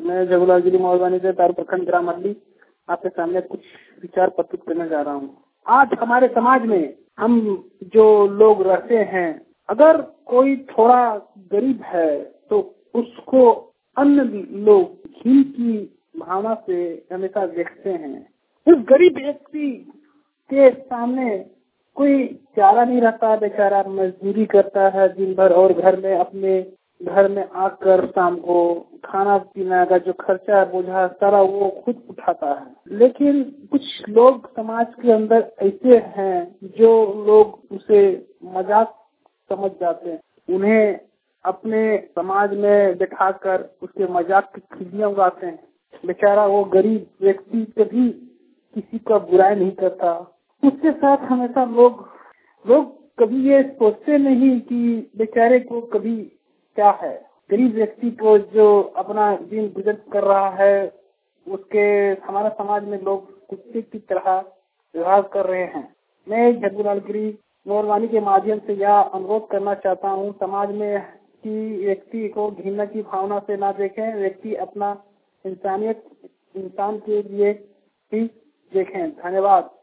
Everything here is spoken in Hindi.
मैं जगुलाल गिरी मोहरबानी से तार प्रखंड ग्राम अल्ली आपके सामने कुछ विचार प्रस्तुत करने जा रहा हूँ। आज हमारे समाज में हम जो लोग रहते हैं, अगर कोई थोड़ा गरीब है तो उसको अन्य लोग घिन की भावना से हमेशा देखते हैं। उस गरीब व्यक्ति के सामने कोई चारा नहीं रहता, बेचारा मजदूरी करता है दिन भर और अपने घर में आकर शाम को खाना पीना का जो खर्चा बोझा सारा वो खुद उठाता है। लेकिन कुछ लोग समाज के अंदर ऐसे हैं जो लोग उसे मजाक समझ जाते हैं, उन्हें अपने समाज में बैठाकर उसके मजाक की खिल्लियां उड़ाते हैं। बेचारा वो गरीब व्यक्ति कभी किसी का बुराई नहीं करता, उसके साथ हमेशा लोग कभी ये सोचते नहीं कि बेचारे को कभी क्या है। गरीब व्यक्ति को जो अपना दिन गुजर कर रहा है, उसके हमारा समाज में लोग कुत्ते की तरह व्यवहार कर रहे हैं। मैं जगुलाल गिरी मोहरबानी के माध्यम से यह अनुरोध करना चाहता हूँ, समाज में कि व्यक्ति को घृणा की भावना से ना देखें, व्यक्ति अपना इंसान के लिए ही देखें। धन्यवाद।